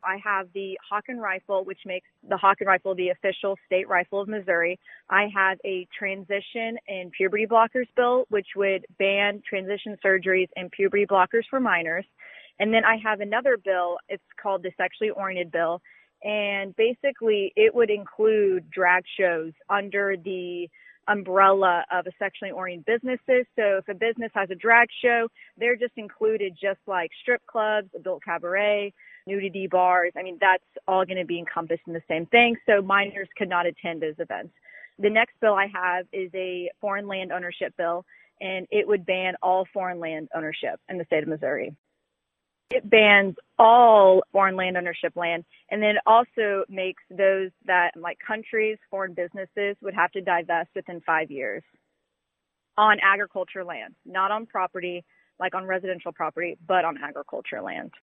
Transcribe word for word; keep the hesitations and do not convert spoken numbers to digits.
I have the Hawken rifle, which makes the Hawken rifle the official state rifle of Missouri. I have a transition and puberty blockers bill, which would ban transition surgeries and puberty blockers for minors. And then I have another bill. It's called the sexually oriented bill. And basically it would include drag shows under the umbrella of a sexually oriented businesses. So if a business has a drag show, they're just included just like strip clubs, adult cabaret, nudity bars. I mean, that's all going to be encompassed in the same thing. So minors could not attend those events. The next bill I have is a foreign land ownership bill, and it would ban all foreign land ownership in the state of Missouri. It bans all foreign land ownership land, and then it also makes those that, like countries, foreign businesses, would have to divest within five years on agriculture land, not on property, like on residential property, but on agriculture land.